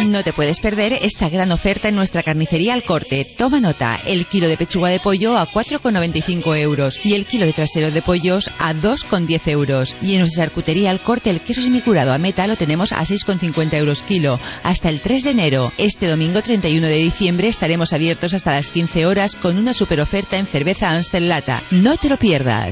No te puedes perder esta gran oferta en nuestra carnicería Al Corte. Toma nota, el kilo de pechuga de pollo a 4,95 euros y el kilo de trasero de pollos a 2,10 euros. Y en nuestra charcutería Al Corte el queso semicurado a meta lo tenemos a 6,50 euros kilo hasta el 3 de enero. Este domingo 31 de diciembre estaremos abiertos hasta las 15 horas con una super oferta en cerveza Amstel lata. No te lo pierdas.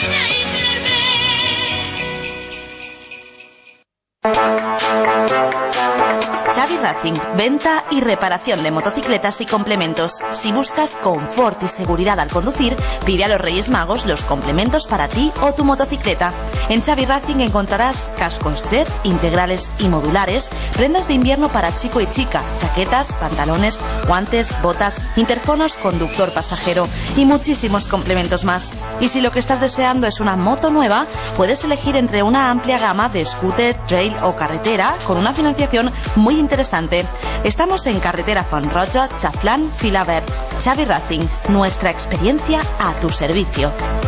Xavi Racing, venta y reparación de motocicletas y complementos. Si buscas confort y seguridad al conducir, pide a los Reyes Magos los complementos para ti o tu motocicleta. En Xavi Racing encontrarás cascos jet, integrales y modulares, prendas de invierno para chico y chica, chaquetas, pantalones, guantes, botas, interfonos, conductor pasajero y muchísimos complementos más. Y si lo que estás deseando es una moto nueva, puedes elegir entre una amplia gama de scooter, trail o carretera con una financiación muy interesante. Estamos en carretera Fonroja, Chaflán, Filabert. Xavi Racing, nuestra experiencia a tu servicio.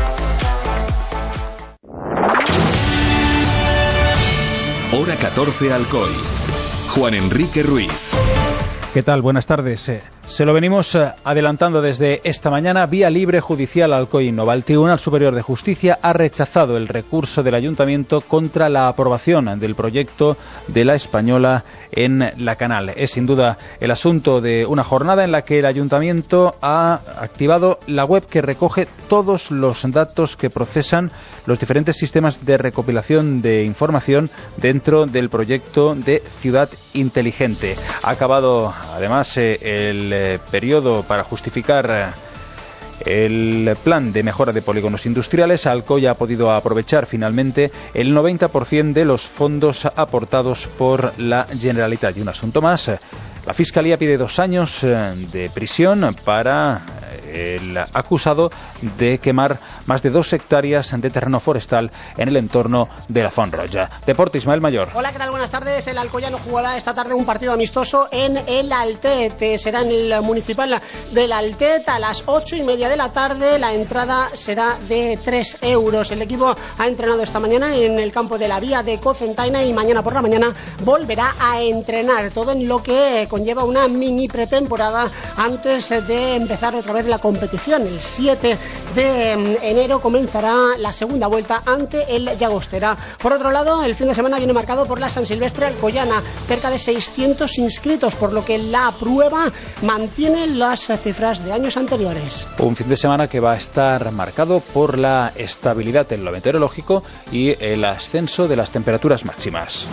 Hora 14 Alcoy. Juan Enrique Ruiz. ¿Qué tal? Buenas tardes. Se lo venimos adelantando desde esta mañana. Vía libre judicial Alcoy Innova. El Tribunal Superior de Justicia ha rechazado el recurso del Ayuntamiento contra la aprobación del proyecto de la Española en la Canal. Es sin duda el asunto de una jornada en la que el Ayuntamiento ha activado la web que recoge todos los datos que procesan los diferentes sistemas de recopilación de información dentro del proyecto de Ciudad Inteligente. Ha acabado además el periodo para justificar el plan de mejora de polígonos industriales. Alcoy ha podido aprovechar finalmente el 90% de los fondos aportados por la Generalitat. Y un asunto más, la Fiscalía pide 2 años de prisión para el acusado de quemar más de 2 hectáreas de terreno forestal en el entorno de la Fonroja. Deporte, Ismael Mayor. Hola, ¿qué tal? Buenas tardes. El alcoyano jugará esta tarde un partido amistoso en el Altet. Será en el municipal del Altet a las 8:30 de la tarde. La entrada será de 3 euros. El equipo ha entrenado esta mañana en el campo de la Vía de Cocentaina y mañana por la mañana volverá a entrenar. Todo en lo que conlleva una mini pretemporada antes de empezar otra vez la competición. El 7 de enero comenzará la segunda vuelta ante el Llagostera. Por otro lado, el fin de semana viene marcado por la San Silvestre alcoyana. Cerca de 600 inscritos, por lo que la prueba mantiene las cifras de años anteriores. Un fin de semana que va a estar marcado por la estabilidad en lo meteorológico y el ascenso de las temperaturas máximas.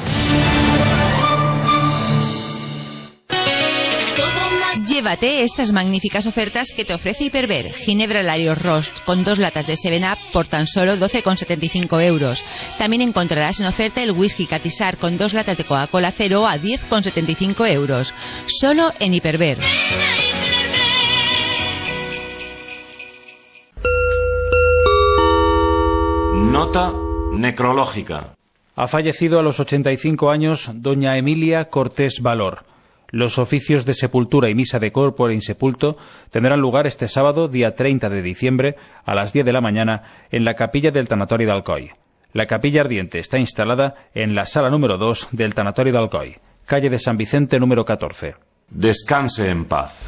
Llévate estas magníficas ofertas que te ofrece Hiperver. Ginebra Larios Rost con 2 latas de 7-Up por tan solo 12,75 euros. También encontrarás en oferta el whisky Catisar con 2 latas de Coca-Cola Cero a 10,75 euros. Solo en Hiperver. Nota necrológica. Ha fallecido a los 85 años doña Emilia Cortés Valor. Los oficios de sepultura y misa de corpore insepulto tendrán lugar este sábado, día 30 de diciembre, a las 10 de la mañana, en la capilla del Tanatorio de Alcoy. La capilla ardiente está instalada en la sala número 2 del Tanatorio de Alcoy, calle de San Vicente número 14. Descanse en paz.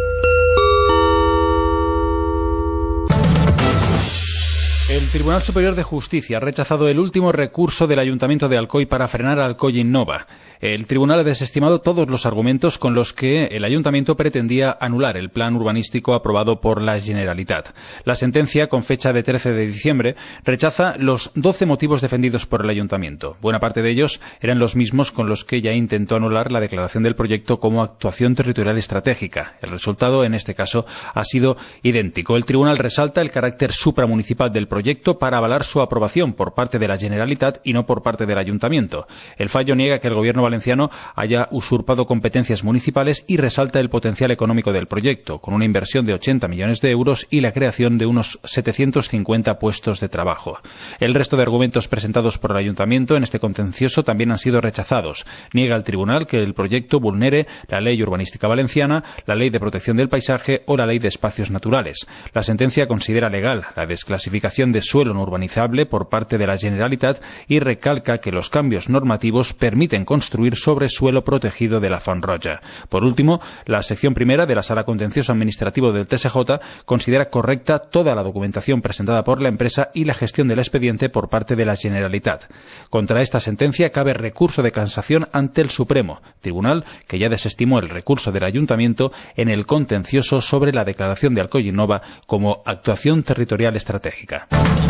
El Tribunal Superior de Justicia ha rechazado el último recurso del Ayuntamiento de Alcoy para frenar Alcoy Innova. El tribunal ha desestimado todos los argumentos con los que el Ayuntamiento pretendía anular el plan urbanístico aprobado por la Generalitat. La sentencia, con fecha de 13 de diciembre, rechaza los 12 motivos defendidos por el Ayuntamiento. Buena parte de ellos eran los mismos con los que ya intentó anular la declaración del proyecto como actuación territorial estratégica. El resultado, en este caso, ha sido idéntico. El tribunal resalta el carácter supramunicipal del proyecto para avalar su aprobación por parte de la Generalitat y no por parte del Ayuntamiento. El fallo niega que el Gobierno valenciano haya usurpado competencias municipales y resalta el potencial económico del proyecto, con una inversión de 80 millones de euros y la creación de unos 750 puestos de trabajo. El resto de argumentos presentados por el Ayuntamiento en este contencioso también han sido rechazados. Niega el tribunal que el proyecto vulnere la Ley Urbanística Valenciana, la Ley de Protección del Paisaje o la Ley de Espacios Naturales. La sentencia considera legal la desclasificación declaración de suelo no urbanizable por parte de la Generalitat y recalca que los cambios normativos permiten construir sobre suelo protegido de la Font Roja. Por último, la sección primera de la Sala Contencioso Administrativo del TSJ considera correcta toda la documentación presentada por la empresa y la gestión del expediente por parte de la Generalitat. Contra esta sentencia cabe recurso de casación ante el Supremo, tribunal que ya desestimó el recurso del Ayuntamiento en el contencioso sobre la declaración de Alcoy Innova como actuación territorial estratégica.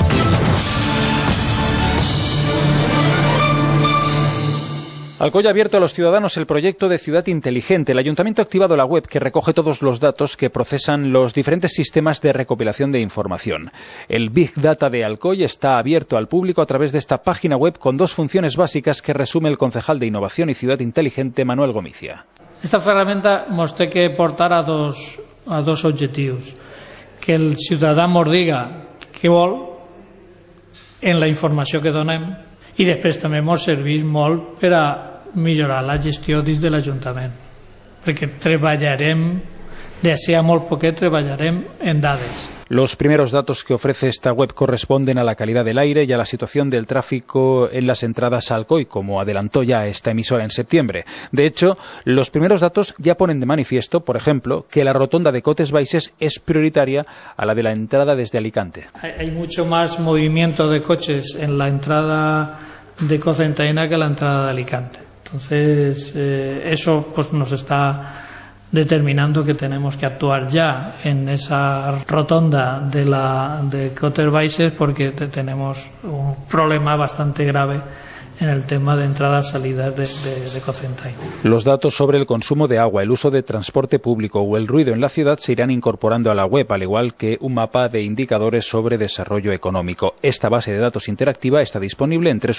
Alcoy ha abierto a los ciudadanos el proyecto de Ciudad Inteligente. El Ayuntamiento ha activado la web que recoge todos los datos que procesan los diferentes sistemas de recopilación de información. El Big Data de Alcoy está abierto al público a través de esta página web con dos funciones básicas que resume el concejal de Innovación y Ciudad Inteligente, Manuel Gomicia. Esta ferramenta ens té que portar a dos objectius. Que el ciutadà ens diga què vol en la informació que donem i després també ens serveix molt per a millorar la gestió dins de l'Ajuntament, perquè treballarem, d'ací a molt poquet treballarem en dades. Los primeros datos que ofrece esta web corresponden a la calidad del aire y a la situación del tráfico en las entradas a Alcoy, como adelantó ya esta emisora en septiembre. De hecho, los primeros datos ya ponen de manifiesto, por ejemplo, que la rotonda de Cotes Baixes es prioritaria a la de la entrada desde Alicante. Hay mucho más movimiento de coches en la entrada de Cocentaina que en la entrada de Alicante. Entonces, eso pues nos está determinando que tenemos que actuar ya en esa rotonda de Cotes Baixes porque tenemos un problema bastante grave en el tema de entradas-salidas de Cocentaina. Los datos sobre el consumo de agua, el uso de transporte público o el ruido en la ciudad se irán incorporando a la web, al igual que un mapa de indicadores sobre desarrollo económico. Esta base de datos interactiva está disponible en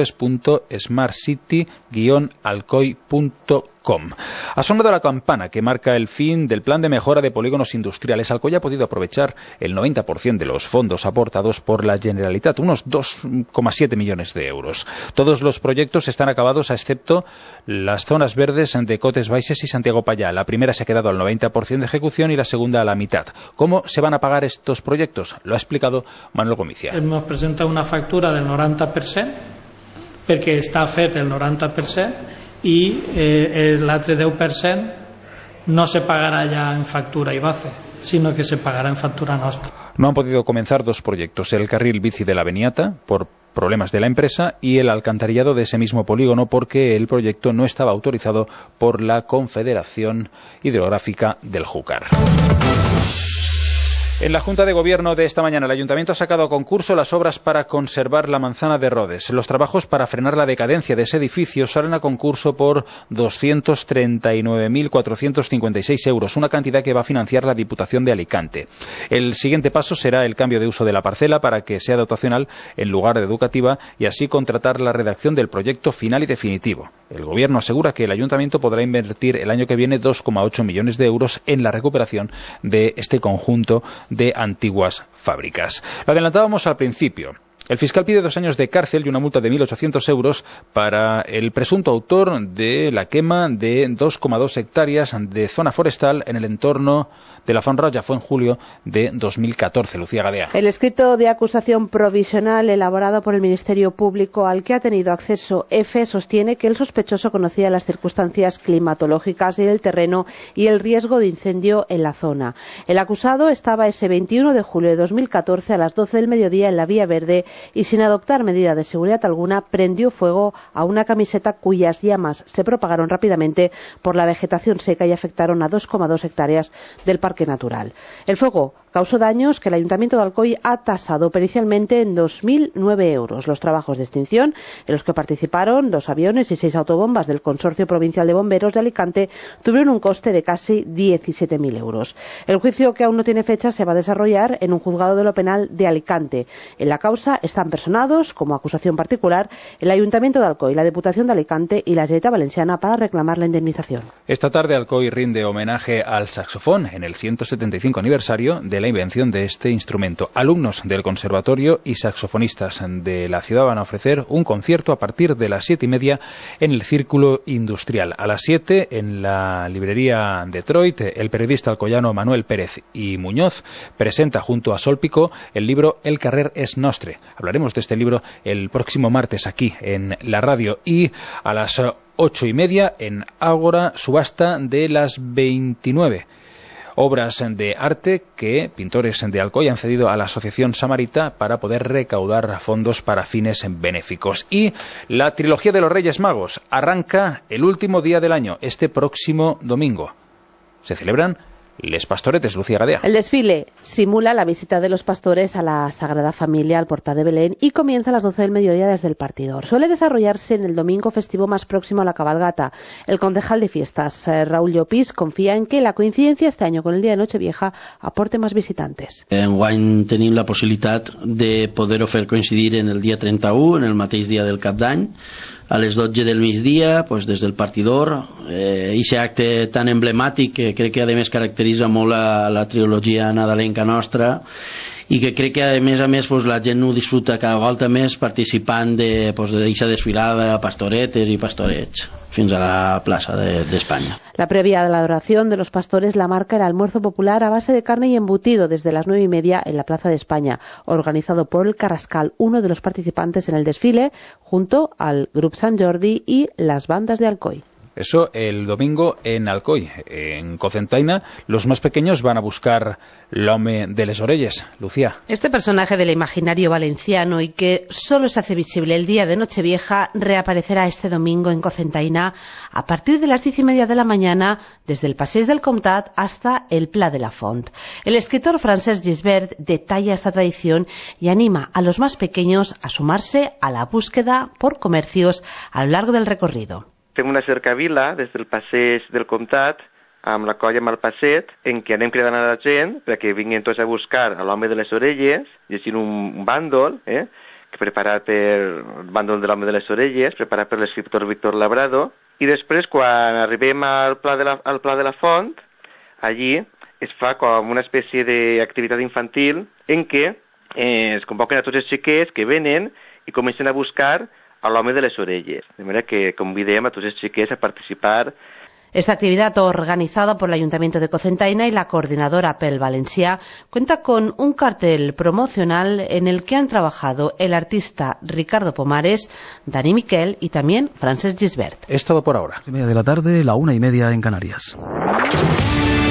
www.smartcity-alcoy.com. Ha sonado la campana que marca el fin del plan de mejora de polígonos industriales. Alcoy ha podido aprovechar el 90% de los fondos aportados por la Generalitat, unos 2,7 millones de euros. Todos los proyectos están acabados, excepto las zonas verdes de Cotes Baixes y Santiago Pallá. La primera se ha quedado al 90% de ejecución y la segunda a la mitad. ¿Cómo se van a pagar estos proyectos? Lo ha explicado Manuel Gomicia. Hemos presentado una factura del 90%, perquè està fet el 90%, y l'altre 10% no se pagará ya en factura IBACE, sino que se pagará en factura nostra. No han podido comenzar dos proyectos, el carril bici de la Beniata, por problemas de la empresa, y el alcantarillado de ese mismo polígono porque el proyecto no estaba autorizado por la Confederación Hidrográfica del Júcar. En la Junta de Gobierno de esta mañana, el Ayuntamiento ha sacado a concurso las obras para conservar la Manzana de Rodes. Los trabajos para frenar la decadencia de ese edificio salen a concurso por 239.456 euros, una cantidad que va a financiar la Diputación de Alicante. El siguiente paso será el cambio de uso de la parcela para que sea dotacional en lugar de educativa y así contratar la redacción del proyecto final y definitivo. El Gobierno asegura que el Ayuntamiento podrá invertir el año que viene 2,8 millones de euros en la recuperación de este conjunto de antiguas fábricas. Lo adelantábamos al principio. El fiscal pide 2 años de cárcel y una multa de 1.800 euros para el presunto autor de la quema de 2,2 hectáreas de zona forestal en el entorno de la Font Roja. Fue en julio de 2014. Lucía Gadea. El escrito de acusación provisional elaborado por el Ministerio Público al que ha tenido acceso EFE sostiene que el sospechoso conocía las circunstancias climatológicas y del terreno y el riesgo de incendio en la zona. El acusado estaba ese 21 de julio de 2014 a las 12 del mediodía en la Vía Verde y sin adoptar medida de seguridad alguna prendió fuego a una camiseta cuyas llamas se propagaron rápidamente por la vegetación seca y afectaron a 2,2 hectáreas del parque natural. El fuego causó daños que el Ayuntamiento de Alcoy ha tasado pericialmente en 2.009 euros. Los trabajos de extinción, en los que participaron 2 aviones y 6 autobombas del Consorcio Provincial de Bomberos de Alicante, tuvieron un coste de casi 17.000 euros. El juicio, que aún no tiene fecha, se va a desarrollar en un juzgado de lo penal de Alicante. En la causa están personados, como acusación particular, el Ayuntamiento de Alcoy, la Diputación de Alicante y la Generalitat Valenciana para reclamar la indemnización. Esta tarde Alcoy rinde homenaje al saxofón en el 175 aniversario del la invención de este instrumento. Alumnos del conservatorio y saxofonistas de la ciudad van a ofrecer un concierto a partir de las 7:30 en el Círculo Industrial. A las 7 en la librería Detroit, el periodista alcoyano Manuel Pérez y Muñoz presenta junto a Sólpico el libro El carrer és nostre. Hablaremos de este libro el próximo martes aquí en la radio. Y a las 8:30 en Ágora, subasta de las 29 obras de arte que pintores de Alcoy han cedido a la Asociación Samarita para poder recaudar fondos para fines benéficos. Y la trilogía de los Reyes Magos arranca el último día del año, este próximo domingo. Se celebran Les Pastoretes, Lucía Gadea. El desfile simula la visita de los pastores a la Sagrada Familia al Portal de Belén y comienza a las 12 del mediodía desde el partidor. Suele desarrollarse en el domingo festivo más próximo a la cabalgata. El concejal de fiestas, Raúl Llopis, confía en que la coincidencia este año con el día de Nochevieja aporte más visitantes. Enguany tenim la possibilitat de poder-ho fer coincidir en el dia 31, en el mateix dia del Cap d'Any, a les 12 del migdia, pues, des del partidor, aquest acte tan emblemàtic que crec que a més caracteritza molt la trilogia nadalenca nostra i que crec que a més pues, la gent ho disfruta cada volta més participant d'aquesta desfilada de pastoretes i pastorets fins a la plaça d'Espanya. La previa de la adoración de los pastores la marca el almuerzo popular a base de carne y embutido desde las 9:30 en la Plaza de España, organizado por el Carrascal, uno de los participantes en el desfile, junto al Grup Sant Jordi y las bandas de Alcoy. Eso el domingo en Alcoy. En Cocentaina los más pequeños van a buscar l'home de les orelles. Lucía. Este personaje del imaginario valenciano y que solo se hace visible el día de Nochevieja reaparecerá este domingo en Cocentaina a partir de las 10:30 de la mañana desde el Passeig del Comtat hasta el Pla de la Font. El escritor Francesc Gisbert detalla esta tradición y anima a los más pequeños a sumarse a la búsqueda por comercios a lo largo del recorrido. Fem una cercavila des del passeig del Comtat amb la colla amb el passet en què anem cridant a la gent perquè vinguin tots a buscar a l'home de les orelles, llegint un bàndol preparat per el bàndol de l'home de les orelles, preparat per l'escriptor Víctor Labrado, i després quan arribem al Pla de la Font, allí es fa com una espècie d'activitat infantil en què es convoquen a tots els xiquets que venen i comencen a buscar a l'home de les orelles, de manera que convidem a tots els xiquets a participar. Esta actividad, organizada por el Ayuntamiento de Cocentaina y la coordinadora Pel Valencià, cuenta con un cartel promocional en el que han trabajado el artista Ricardo Pomares, Dani Miquel y también Francesc Gisbert. Es todo por ahora. 2:30 de la tarde, la 1:30 en Canarias.